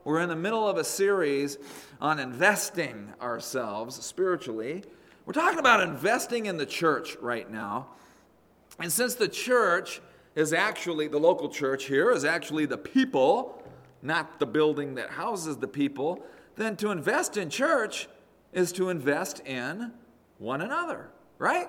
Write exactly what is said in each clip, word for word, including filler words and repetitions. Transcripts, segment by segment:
We're in the middle of a series on investing ourselves spiritually. We're talking about investing in the church right now. And since the church is actually, the local church here is actually the people, not the building that houses the people, then to invest in church is to invest in one another, right?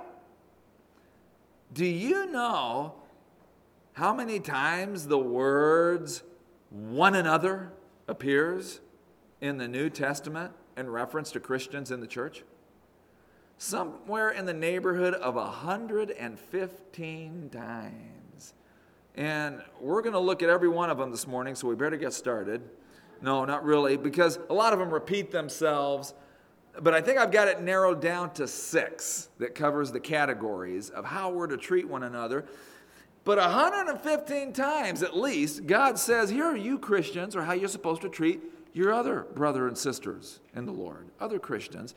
Do you know how many times the words one another appears in the New Testament in reference to Christians in the church? Somewhere in the neighborhood of one hundred fifteen times. And we're going to look at every one of them this morning, so we better get started. No, not really, because a lot of them repeat themselves. But I think I've got it narrowed down to six that covers the categories of how we're to treat one another. But one hundred fifteen times at least, God says, here are you Christians, or how you're supposed to treat your other brother and sisters in the Lord, other Christians.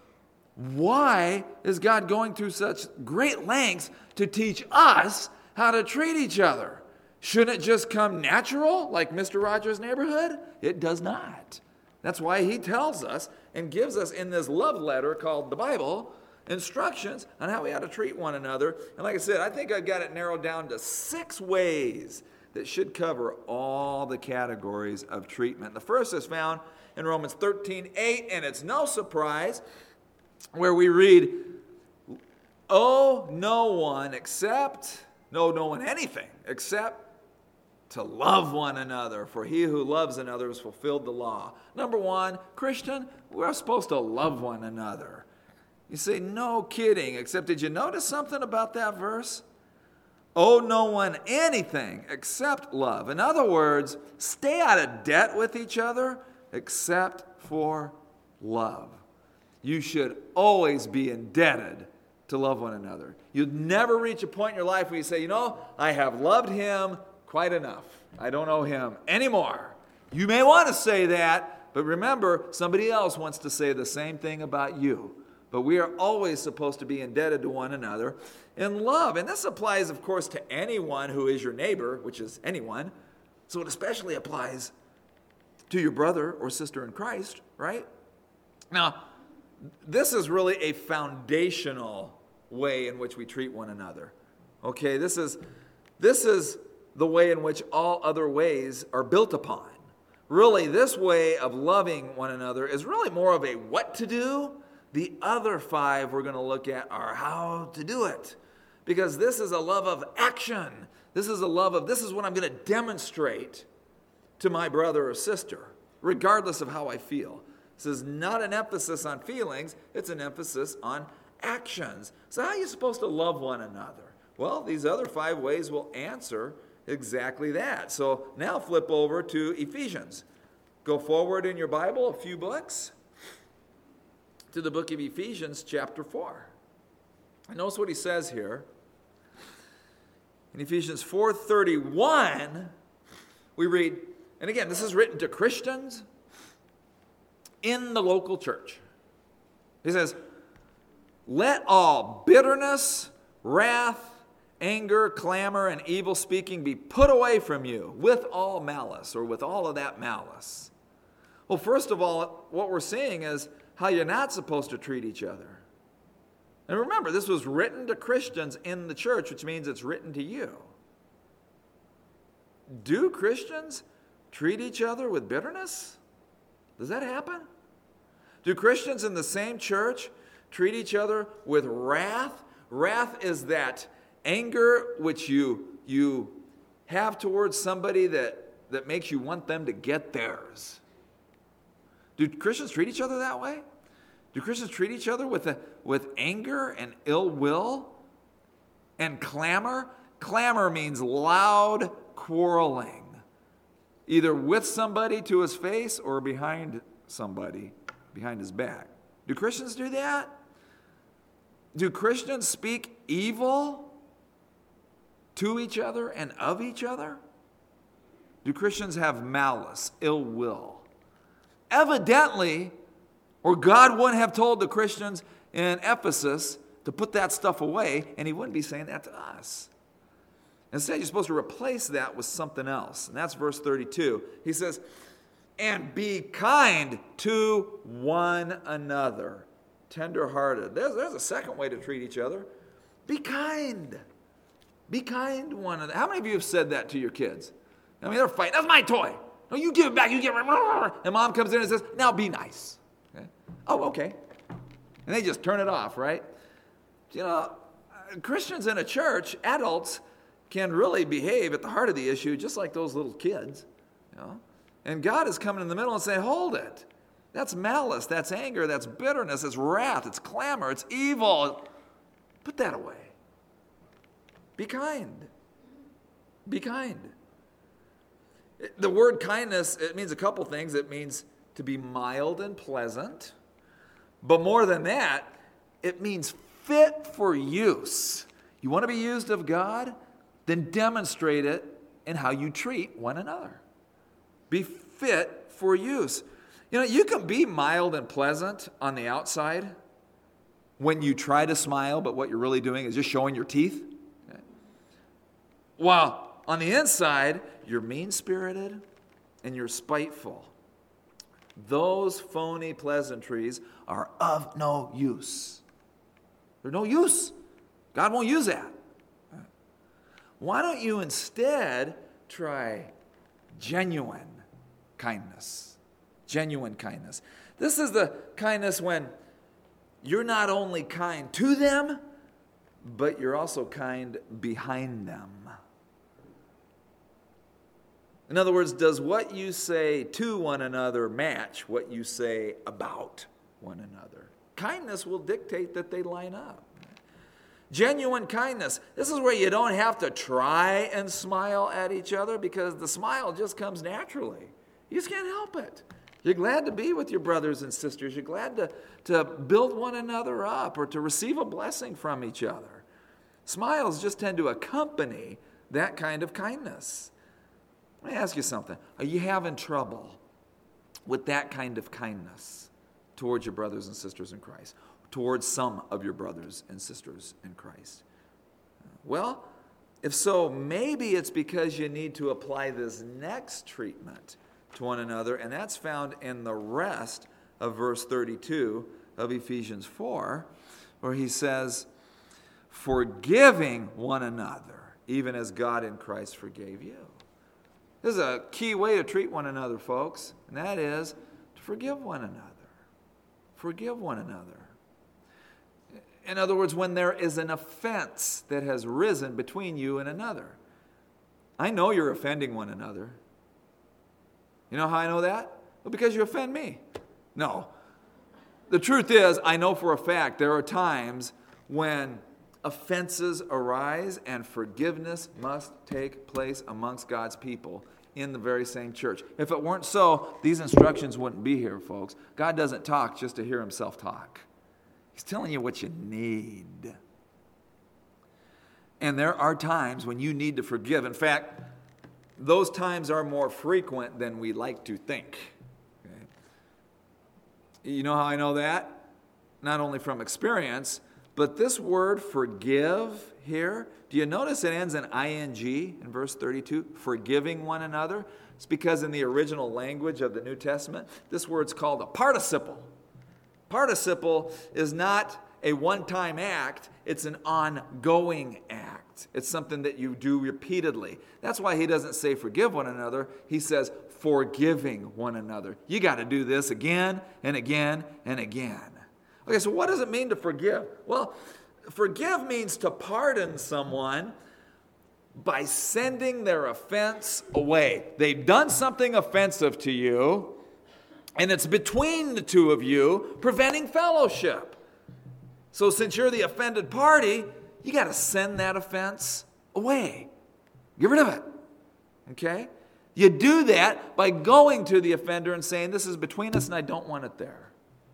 Why is God going through such great lengths to teach us how to treat each other? Shouldn't it just come natural, like Mister Rogers' Neighborhood? It does not. That's why he tells us and gives us in this love letter called the Bible instructions on how we ought to treat one another. And like I said, I think I've got it narrowed down to six ways that should cover all the categories of treatment. The first is found in Romans thirteen eight, and it's no surprise, where we read, owe no one except, no, no one anything except to love one another, for he who loves another has fulfilled the law. Number one, Christian, we're supposed to love one another. You say, no kidding, except did you notice something about that verse? Owe no one anything except love. In other words, stay out of debt with each other except for love. You should always be indebted to love one another. You'd never reach a point in your life where you say, you know, I have loved him quite enough. I don't owe him anymore. You may want to say that, but remember, somebody else wants to say the same thing about you. But we are always supposed to be indebted to one another in love. And this applies, of course, to anyone who is your neighbor, which is anyone. So it especially applies to your brother or sister in Christ, right? Now, this is really a foundational way in which we treat one another. Okay, this is, this is the way in which all other ways are built upon. Really, this way of loving one another is really more of a what to do. The other five we're going to look at are how to do it. Because this is a love of action. This is a love of, this is what I'm going to demonstrate to my brother or sister, regardless of how I feel. This is not an emphasis on feelings, it's an emphasis on actions. So how are you supposed to love one another? Well, these other five ways will answer exactly that. So now flip over to Ephesians. Go forward in your Bible a few books to the book of Ephesians chapter four. And notice what he says here. In Ephesians four thirty-one, we read, and again, this is written to Christians in the local church. He says, let all bitterness, wrath, anger, clamor, and evil speaking be put away from you with all malice, or with all of that malice. Well, first of all, what we're seeing is how you're not supposed to treat each other. And remember, this was written to Christians in the church, which means it's written to you. Do Christians treat each other with bitterness? Does that happen? Do Christians in the same church treat each other with wrath? Wrath is that anger which you, you have towards somebody that, that makes you want them to get theirs. Do Christians treat each other that way? Do Christians treat each other with, a, with anger and ill will and clamor? Clamor means loud quarreling, either with somebody to his face or behind somebody, behind his back. Do Christians do that? Do Christians speak evil to each other and of each other? Do Christians have malice, ill will? Evidently, or God wouldn't have told the Christians in Ephesus to put that stuff away, and he wouldn't be saying that to us. Instead, you're supposed to replace that with something else. And that's verse thirty-two. He says, And be kind to one another. Tender-hearted. There's, there's a second way to treat each other. Be kind. Be kind to one another. How many of you have said that to your kids? I mean, they're fighting. That's my toy. No, you give it back. You give it. And mom comes in and says, now be nice. Okay? Oh, okay. And they just turn it off, right? You know, Christians in a church, adults, can really behave at the heart of the issue just like those little kids. You know? And God is coming in the middle and saying, hold it. That's malice, that's anger, that's bitterness, it's wrath, it's clamor, it's evil. Put that away. Be kind. Be kind. The word kindness, it means a couple things. It means to be mild and pleasant. But more than that, it means fit for use. You want to be used of God? Then demonstrate it in how you treat one another. Be fit for use. You know, you can be mild and pleasant on the outside when you try to smile, but what you're really doing is just showing your teeth. Okay. While on the inside, you're mean-spirited and you're spiteful. Those phony pleasantries are of no use. They're no use. God won't use that. Why don't you instead try genuine kindness? Genuine kindness. This is the kindness when you're not only kind to them, but you're also kind behind them. In other words, does what you say to one another match what you say about one another? Kindness will dictate that they line up. Genuine kindness. This is where you don't have to try and smile at each other because the smile just comes naturally. You just can't help it. You're glad to be with your brothers and sisters. You're glad to, to build one another up or to receive a blessing from each other. Smiles just tend to accompany that kind of kindness. Let me ask you something. Are you having trouble with that kind of kindness towards your brothers and sisters in Christ? Towards some of your brothers and sisters in Christ? Well, if so, maybe it's because you need to apply this next treatment to one another, and that's found in the rest of verse thirty-two of Ephesians four, where he says, forgiving one another, even as God in Christ forgave you. This is a key way to treat one another, folks, and that is to forgive one another. Forgive one another. In other words, when there is an offense that has risen between you and another. I know you're offending one another. You know how I know that? Well, because you offend me. No. The truth is, I know for a fact there are times when offenses arise and forgiveness must take place amongst God's people in the very same church. If it weren't so, these instructions wouldn't be here, folks. God doesn't talk just to hear himself talk. He's telling you what you need. And there are times when you need to forgive. In fact, those times are more frequent than we like to think. Okay? You know how I know that? Not only from experience, but this word forgive here, do you notice it ends in ing in verse thirty-two? Forgiving one another. It's because in the original language of the New Testament, this word's called a participle. Participle is not a one-time act, it's an ongoing act. It's something that you do repeatedly. That's why he doesn't say forgive one another. He says forgiving one another. You got to do this again and again and again. Okay, so what does it mean to forgive? Well, forgive means to pardon someone by sending their offense away. They've done something offensive to you, and it's between the two of you, preventing fellowship. So since you're the offended party, you got to send that offense away. Get rid of it. Okay? You do that by going to the offender and saying, this is between us and I don't want it there.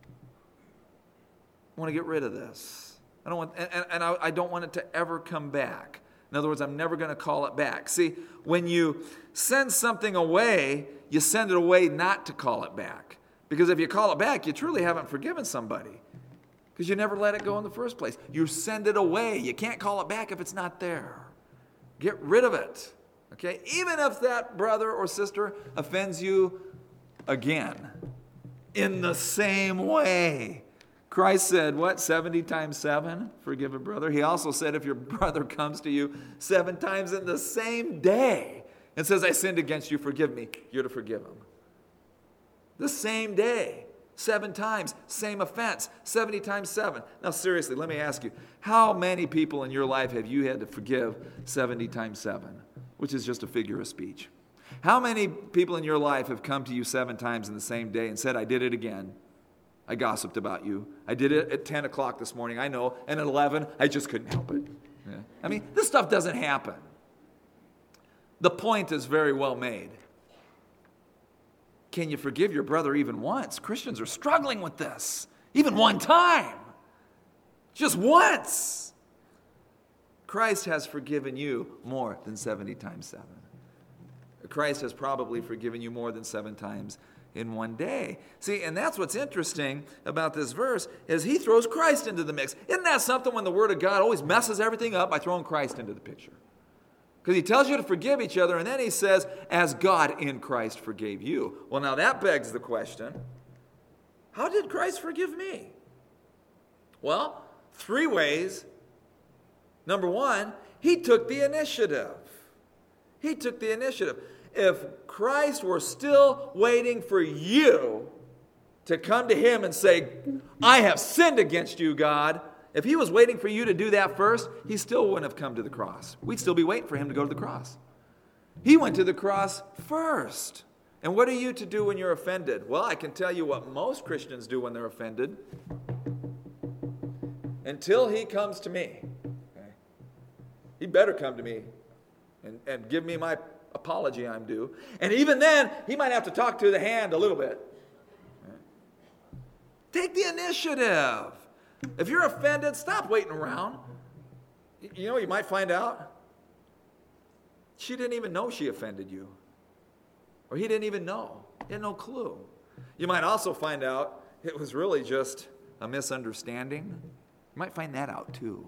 I want to get rid of this. I don't want, and, and I, I don't want it to ever come back. In other words, I'm never going to call it back. See, when you send something away, you send it away not to call it back. Because if you call it back, you truly haven't forgiven somebody. Because you never let it go in the first place. You send it away. You can't call it back if it's not there. Get rid of it. Okay? Even if that brother or sister offends you again. In the same way. Christ said, what, seventy times seven? Forgive a brother. He also said, if your brother comes to you seven times in the same day and says, I sinned against you, forgive me, you're to forgive him. The same day, seven times, same offense, seventy times seven. Now seriously, let me ask you, how many people in your life have you had to forgive seventy times seven, which is just a figure of speech? How many people in your life have come to you seven times in the same day and said, I did it again. I gossiped about you. I did it at ten o'clock this morning, I know, and at eleven, I just couldn't help it. Yeah. I mean, this stuff doesn't happen. The point is very well made. Can you forgive your brother even once? Christians are struggling with this. Even one time. Just once. Christ has forgiven you more than seventy times seven. Christ has probably forgiven you more than seven times in one day. See, and that's what's interesting about this verse, is he throws Christ into the mix. Isn't that something when the Word of God always messes everything up by throwing Christ into the picture? Because he tells you to forgive each other, and then he says, as God in Christ forgave you. Well, now that begs the question, how did Christ forgive me? Well, three ways. Number one, he took the initiative. He took the initiative. If Christ were still waiting for you to come to him and say, I have sinned against you, God, if he was waiting for you to do that first, he still wouldn't have come to the cross. We'd still be waiting for him to go to the cross. He went to the cross first. And what are you to do when you're offended? Well, I can tell you what most Christians do when they're offended. Until he comes to me. Okay? He better come to me and, and give me my apology I'm due. And even then, he might have to talk to the hand a little bit. Okay? Take the initiative. If you're offended, stop waiting around. You know, you might find out she didn't even know she offended you. Or he didn't even know. He had no clue. You might also find out it was really just a misunderstanding. You might find that out too.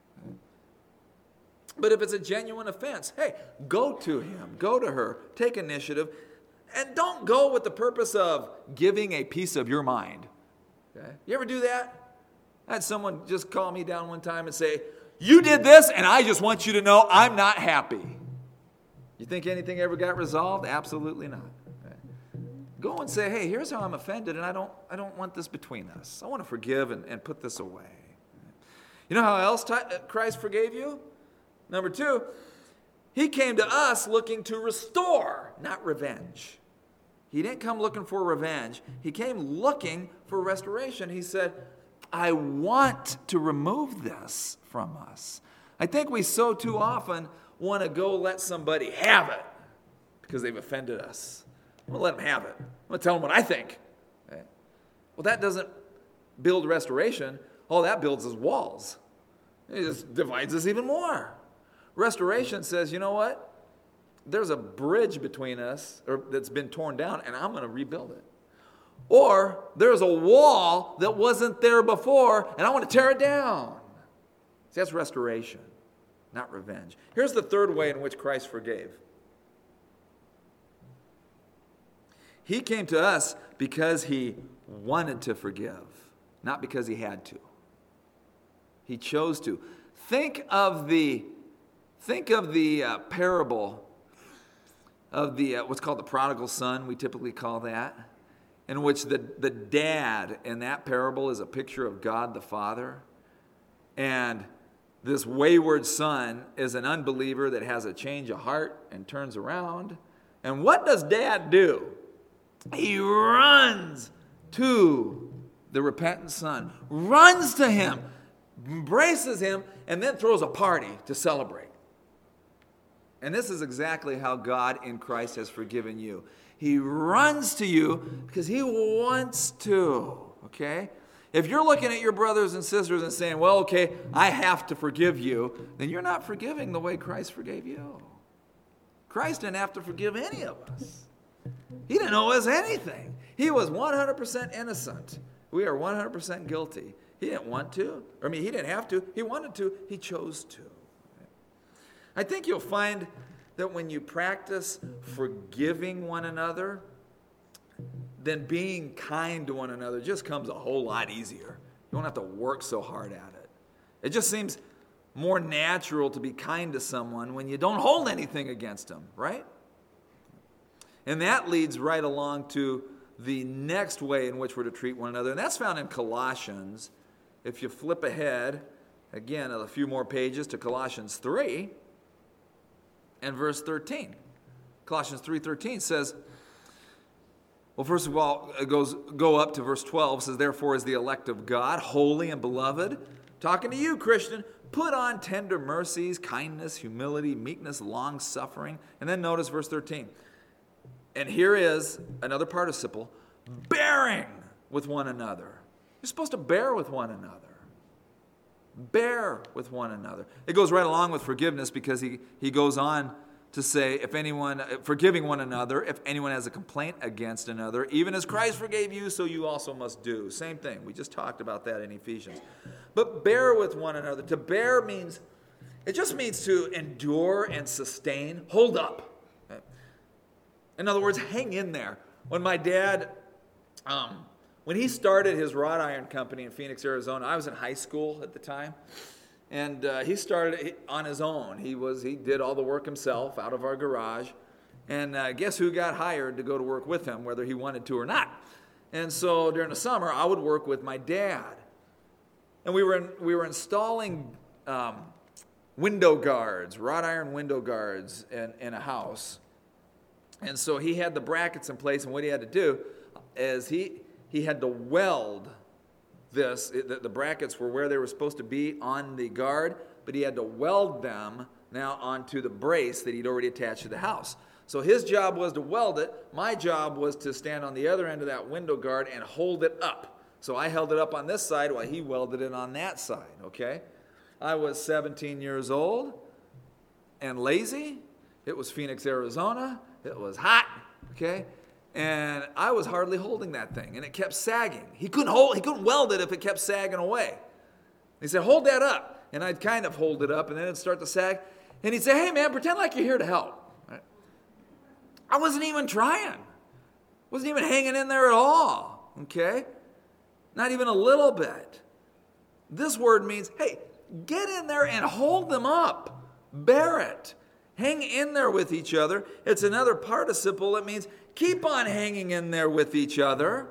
But if it's a genuine offense, hey, go to him, go to her, take initiative, and don't go with the purpose of giving a piece of your mind. Okay? You ever do that? I had someone just call me down one time and say, you did this, and I just want you to know I'm not happy. You think anything ever got resolved? Absolutely not. Okay? Go and say, hey, here's how I'm offended, and I don't, I don't want this between us. I want to forgive and, and put this away. You know how else t- Christ forgave you? Number two, he came to us looking to restore, not revenge. He didn't come looking for revenge. He came looking for restoration. He said, I want to remove this from us. I think we so too often want to go let somebody have it because they've offended us. I'm going to let them have it. I'm going to tell them what I think. Okay? Well, that doesn't build restoration. All that builds is walls. It just divides us even more. Restoration says, you know what? There's a bridge between us or that's been torn down, and I'm going to rebuild it. Or there's a wall that wasn't there before, and I want to tear it down. See, that's restoration, not revenge. Here's the third way in which Christ forgave. He came to us because he wanted to forgive, not because he had to. He chose to. Think of the Think of the uh, parable of the uh, what's called the prodigal son, we typically call that, in which the, the dad in that parable is a picture of God the Father. And this wayward son is an unbeliever that has a change of heart and turns around. And what does dad do? He runs to the repentant son, runs to him, embraces him, and then throws a party to celebrate. And this is exactly how God in Christ has forgiven you. He runs to you because he wants to, okay? If you're looking at your brothers and sisters and saying, well, okay, I have to forgive you, then you're not forgiving the way Christ forgave you. Christ didn't have to forgive any of us. He didn't owe us anything. He was one hundred percent innocent. We are one hundred percent guilty. He didn't want to. I mean, he didn't have to. He wanted to. He chose to. I think you'll find that when you practice forgiving one another, then being kind to one another just comes a whole lot easier. You don't have to work so hard at it. It just seems more natural to be kind to someone when you don't hold anything against them, right? And that leads right along to the next way in which we're to treat one another, and that's found in Colossians. If you flip ahead, again, a few more pages to Colossians three and verse thirteen. Colossians three thirteen says, well, first of all, it goes go up to verse twelve, says, therefore, as the elect of God, holy and beloved, talking to you, Christian, put on tender mercies, kindness, humility, meekness, long-suffering. And then notice verse thirteen. And here is another participle, bearing with one another. You're supposed to bear with one another. Bear with one another. It goes right along with forgiveness because he, he goes on to say, if anyone, forgiving one another, if anyone has a complaint against another, even as Christ forgave you, so you also must do. Same thing. We just talked about that in Ephesians. But bear with one another. To bear means, it just means to endure and sustain. Hold up. In other words, hang in there. When my dad, um, when he started his wrought iron company in Phoenix, Arizona, I was in high school at the time. And uh, he started on his own. He was he did all the work himself out of our garage. And uh, guess who got hired to go to work with him, whether he wanted to or not? And so during the summer, I would work with my dad. And we were in, we were installing um, window guards, wrought iron window guards in, in a house. And so he had the brackets in place, and what he had to do is he he had to weld this. The, the brackets were where they were supposed to be on the guard, but he had to weld them now onto the brace that he'd already attached to the house. So his job was to weld it. My job was to stand on the other end of that window guard and hold it up. So I held it up on this side while he welded it on that side, okay? I was seventeen years old and lazy. It was Phoenix, Arizona. It was hot, okay? And I was hardly holding that thing, and it kept sagging. He couldn't hold, he couldn't weld it if it kept sagging away. He said, hold that up. And I'd kind of hold it up, and then it'd start to sag. And he'd say, hey, man, pretend like you're here to help. Right? I wasn't even trying. Wasn't even hanging in there at all, okay? Not even a little bit. This word means, hey, get in there and hold them up. Bear it. Hang in there with each other. It's another participle. It means keep on hanging in there with each other.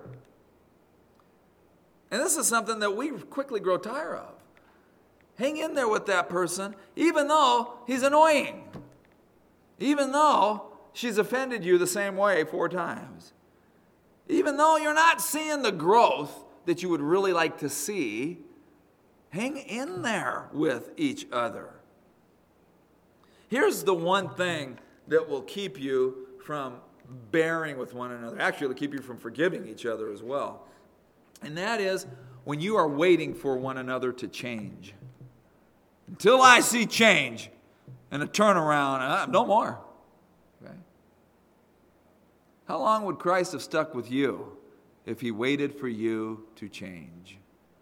And this is something that we quickly grow tired of. Hang in there with that person, even though he's annoying. Even though she's offended you the same way four times. Even though you're not seeing the growth that you would really like to see, hang in there with each other. Here's the one thing that will keep you from bearing with one another. Actually, it'll keep you from forgiving each other as well. And that is when you are waiting for one another to change. Until I see change and a turnaround, uh, no more. Okay? How long would Christ have stuck with you if he waited for you to change?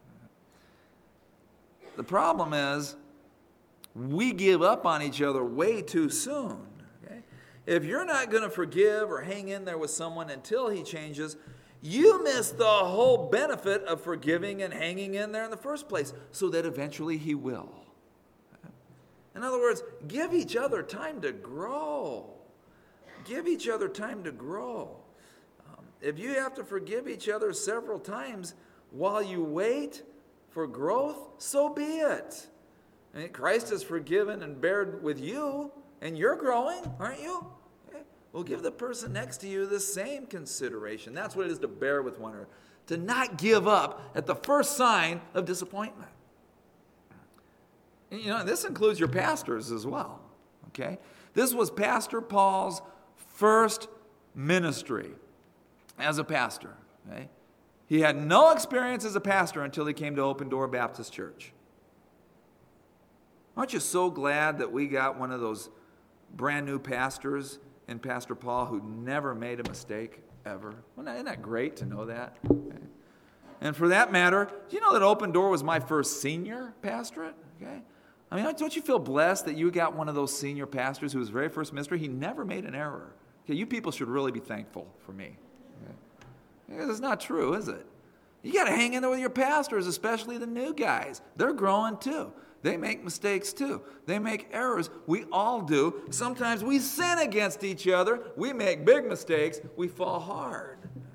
The problem is, we give up on each other way too soon. Okay? If you're not going to forgive or hang in there with someone until he changes, you miss the whole benefit of forgiving and hanging in there in the first place, so that eventually he will. Okay? In other words, give each other time to grow. Give each other time to grow. Um, if you have to forgive each other several times while you wait for growth, so be it. I mean, Christ has forgiven and bared with you, and you're growing, aren't you? Okay. Well, give the person next to you the same consideration. That's what it is to bear with one another. To not give up at the first sign of disappointment. And, you know, this includes your pastors as well. Okay? This was Pastor Paul's first ministry as a pastor. Okay? He had no experience as a pastor until he came to Open Door Baptist Church. Aren't you so glad that we got one of those brand new pastors in Pastor Paul who never made a mistake ever? Well, isn't that great to know that? Okay. And for that matter, do you know that Open Door was my first senior pastorate? Okay. I mean, don't you feel blessed that you got one of those senior pastors who was very first ministry? He never made an error. Okay, you people should really be thankful for me. Okay. It's not true, is it? You got to hang in there with your pastors, especially the new guys. They're growing too. They make mistakes too. They make errors. We all do. Sometimes we sin against each other. We make big mistakes. We fall hard.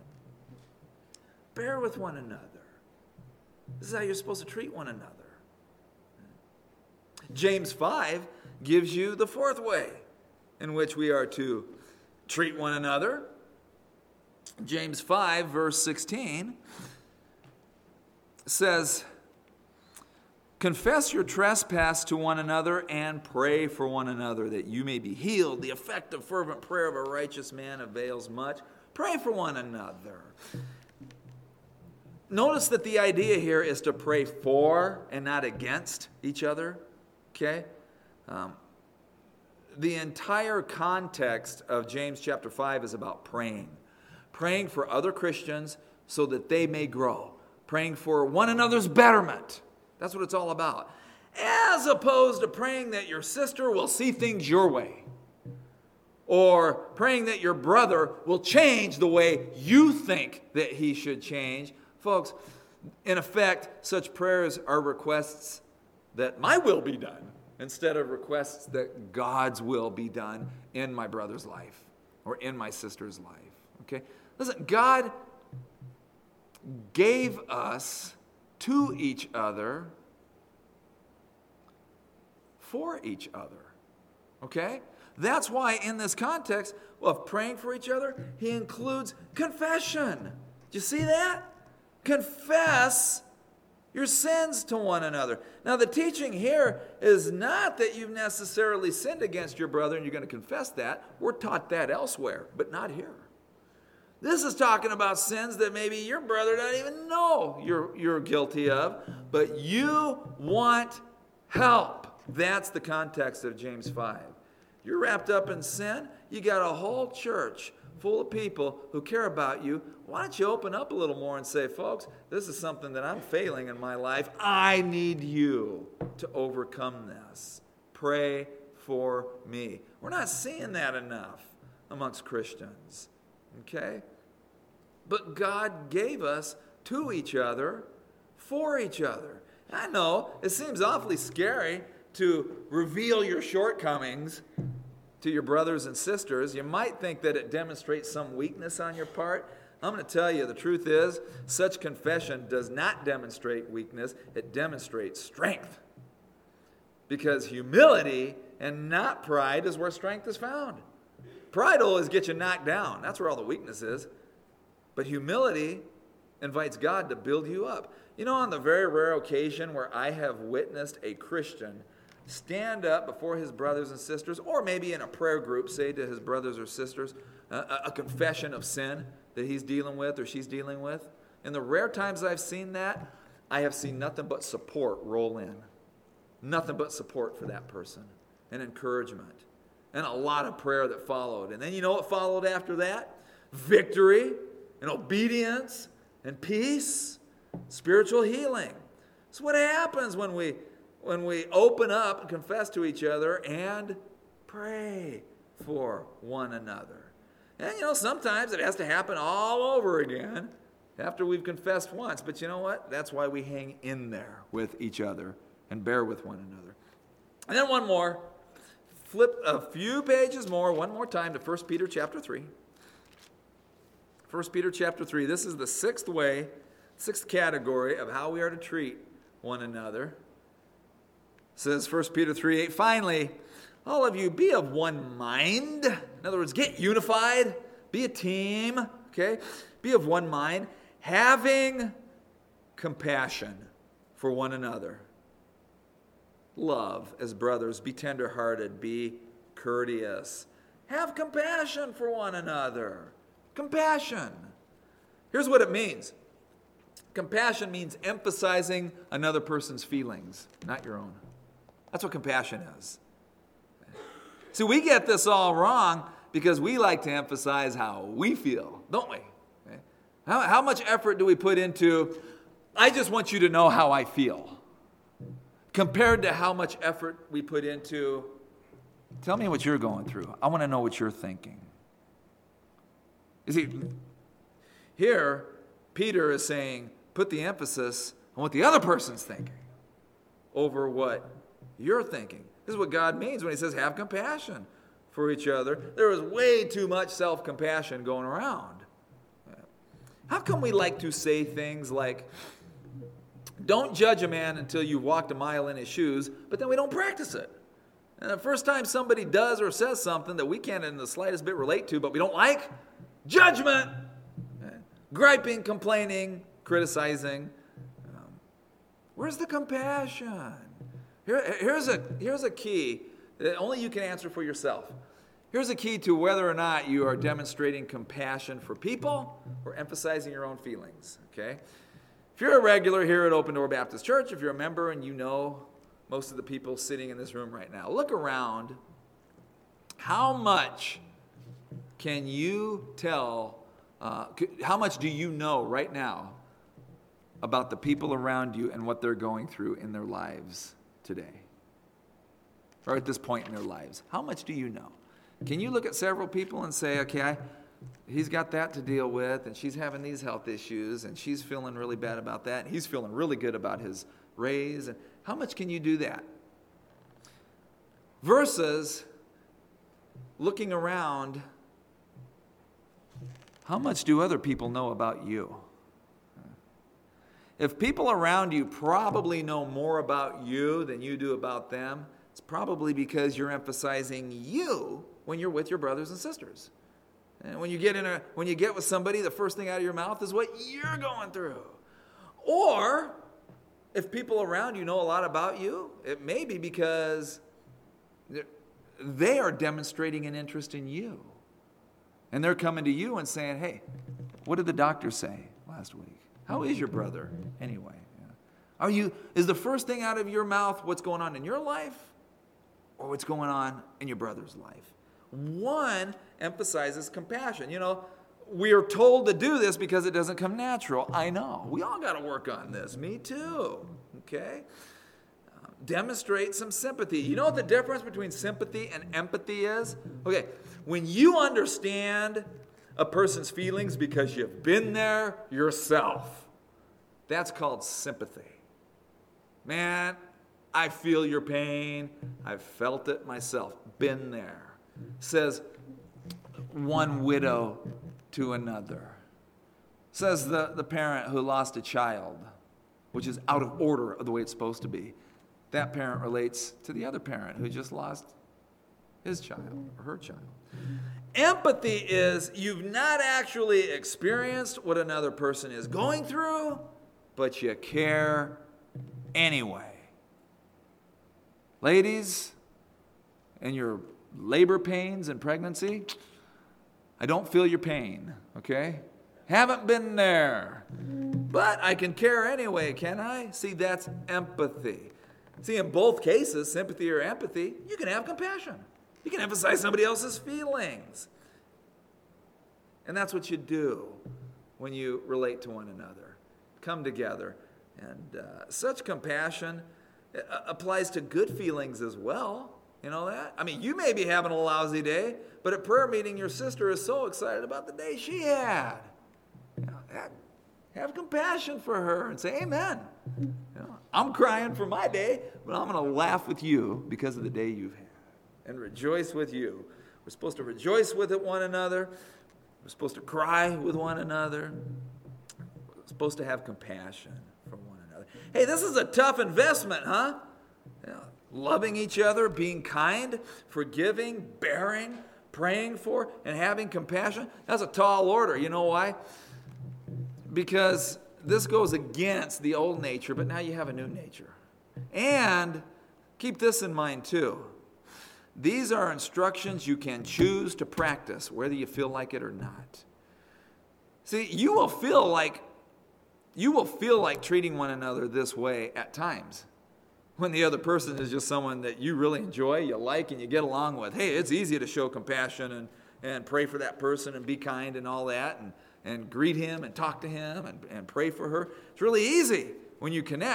Bear with one another. This is how you're supposed to treat one another. James five gives you the fourth way in which we are to treat one another. James five, verse sixteen says, confess your trespass to one another and pray for one another that you may be healed. The effective fervent prayer of a righteous man avails much. Pray for one another. Notice that the idea here is to pray for and not against each other. Okay? Um, the entire context of James chapter five is about praying. Praying for other Christians so that they may grow. Praying for one another's betterment. That's what it's all about. As opposed to praying that your sister will see things your way. Or praying that your brother will change the way you think that he should change. Folks, in effect, such prayers are requests that my will be done instead of requests that God's will be done in my brother's life or in my sister's life. Okay? Listen, God gave us to each other for each other. Okay? That's why in this context of praying for each other, he includes confession. Do you see that? Confess your sins to one another. Now, the teaching here is not that you've necessarily sinned against your brother and you're going to confess that. We're taught that elsewhere, but not here. This is talking about sins that maybe your brother doesn't even know you're, you're guilty of, but you want help. That's the context of James five. You're wrapped up in sin. You got a whole church full of people who care about you. Why don't you open up a little more and say, folks, this is something that I'm failing in my life. I need you to overcome this. Pray for me. We're not seeing that enough amongst Christians. Okay? But God gave us to each other, for each other. I know, it seems awfully scary to reveal your shortcomings to your brothers and sisters. You might think that it demonstrates some weakness on your part. I'm going to tell you, the truth is, such confession does not demonstrate weakness. It demonstrates strength. Because humility and not pride is where strength is found. Pride will always get you knocked down. That's where all the weakness is. But humility invites God to build you up. You know, on the very rare occasion where I have witnessed a Christian stand up before his brothers and sisters, or maybe in a prayer group, say to his brothers or sisters, a, a confession of sin that he's dealing with or she's dealing with. In the rare times I've seen that, I have seen nothing but support roll in. Nothing but support for that person and encouragement. And a lot of prayer that followed. And then you know what followed after that? Victory and obedience and peace, spiritual healing. It's what happens when we when we open up and confess to each other and pray for one another. And you know, sometimes it has to happen all over again after we've confessed once. But you know what? That's why we hang in there with each other and bear with one another. And then one more. Flip a few pages more, one more time to First Peter chapter three. First Peter chapter three. This is the sixth way, sixth category of how we are to treat one another. It says First Peter three eight, finally, all of you be of one mind. In other words, get unified. Be a team. Okay? Be of one mind, having compassion for one another. Love as brothers, be tenderhearted, be courteous. Have compassion for one another. Compassion. Here's what it means. Compassion means emphasizing another person's feelings, not your own. That's what compassion is. See, we get this all wrong because we like to emphasize how we feel, don't we? How, how much effort do we put into, I just want you to know how I feel? Compared to how much effort we put into, tell me what you're going through. I want to know what you're thinking. You see, Here, Peter is saying, put the emphasis on what the other person's thinking over what you're thinking. This is what God means when he says, have compassion for each other. There is way too much self-compassion going around. How come we like to say things like, don't judge a man until you've walked a mile in his shoes, but then we don't practice it? And the first time somebody does or says something that we can't in the slightest bit relate to, but we don't like, judgment, griping, complaining, criticizing. Um, where's the compassion? Here, here's a, here's a key that only you can answer for yourself. Here's a key to whether or not you are demonstrating compassion for people or emphasizing your own feelings, okay? If you're a regular here at Open Door Baptist Church, if you're a member and you know most of the people sitting in this room right now, look around. How much can you tell, uh, how much do you know right now about the people around you and what they're going through in their lives today? Or at this point in their lives? How much do you know? Can you look at several people and say, okay, I, he's got that to deal with, and she's having these health issues, and she's feeling really bad about that, and he's feeling really good about his raise. And how much can you do that? Versus looking around, how much do other people know about you? If people around you probably know more about you than you do about them, it's probably because you're emphasizing you when you're with your brothers and sisters. And when you get in a when you get with somebody, the first thing out of your mouth is what you're going through. Or if people around you know a lot about you, it may be because they are demonstrating an interest in you. And they're coming to you and saying, hey, what did the doctor say last week? How is your brother anyway? Are you, is the first thing out of your mouth what's going on in your life or what's going on in your brother's life? One emphasizes compassion. You know, we are told to do this because it doesn't come natural. I know. We all got to work on this. Me too. Okay? Um, demonstrate some sympathy. You know what the difference between sympathy and empathy is? Okay, when you understand a person's feelings because you've been there yourself, that's called sympathy. Man, I feel your pain. I've felt it myself. Been there. Says one widow to another. Says the, the parent who lost a child, which is out of order of the way it's supposed to be. That parent relates to the other parent who just lost his child or her child. Empathy is you've not actually experienced what another person is going through, but you care anyway. Ladies, in your labor pains and pregnancy, I don't feel your pain, okay? Haven't been there. But I can care anyway, can I? See, that's empathy. See, in both cases, sympathy or empathy, you can have compassion. You can emphasize somebody else's feelings. And that's what you do when you relate to one another. Come together. And uh, such compassion uh, applies to good feelings as well. You know that? I mean, you may be having a lousy day, but at prayer meeting, your sister is so excited about the day she had. You know, have, have compassion for her and say, amen. You know, I'm crying for my day, but I'm going to laugh with you because of the day you've had and rejoice with you. We're supposed to rejoice with one another. We're supposed to cry with one another. We're supposed to have compassion for one another. Hey, this is a tough investment, huh? You know, loving each other, being kind, forgiving, bearing, praying for, and having compassion. That's a tall order. You know why? Because this goes against the old nature, but now you have a new nature. And keep this in mind too. These are instructions you can choose to practice, whether you feel like it or not. See, you will feel like you will feel like treating one another this way at times. When the other person is just someone that you really enjoy, you like, and you get along with. Hey, it's easy to show compassion and, and pray for that person and be kind and all that and, and greet him and talk to him and, and pray for her. It's really easy when you connect.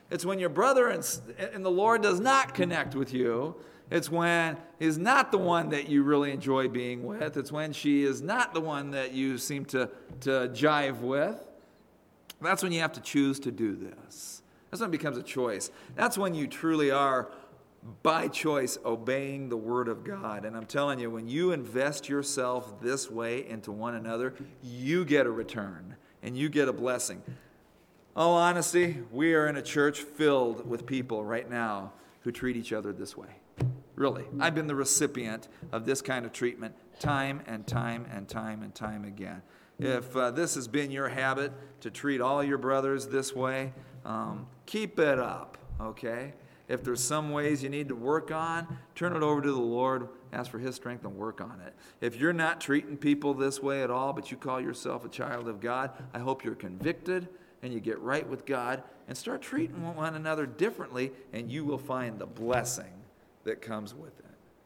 It's when your brother in, in the Lord does not connect with you. It's when he's not the one that you really enjoy being with. It's when she is not the one that you seem to, to jive with. That's when you have to choose to do this. That's when it becomes a choice. That's when you truly are, by choice, obeying the Word of God. And I'm telling you, when you invest yourself this way into one another, you get a return and you get a blessing. All honesty, we are in a church filled with people right now who treat each other this way. Really. I've been the recipient of this kind of treatment time and time and time and time again. If uh, this has been your habit to treat all your brothers this way, um, keep it up, okay? If there's some ways you need to work on, turn it over to the Lord, ask for His strength and work on it. If you're not treating people this way at all, but you call yourself a child of God, I hope you're convicted and you get right with God and start treating one another differently, and you will find the blessing that comes with it.